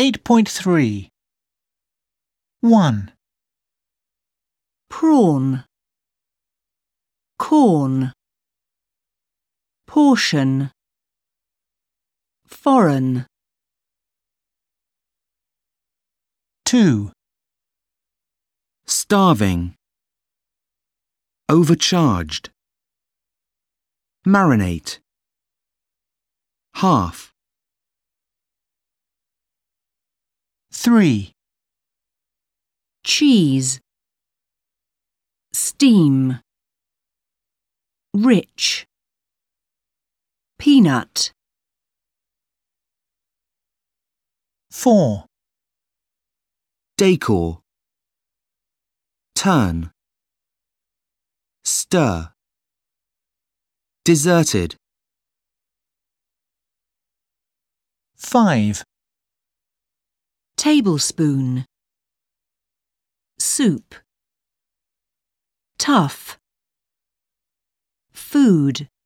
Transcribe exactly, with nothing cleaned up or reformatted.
eight point three. one. Prawn, corn, portion, foreign. two. Starving, overcharged, marinate, half. three. Cheese, steam, rich, peanut. four. Decor, turn, stir, deserted. five. Tablespoon, soup, tough, food.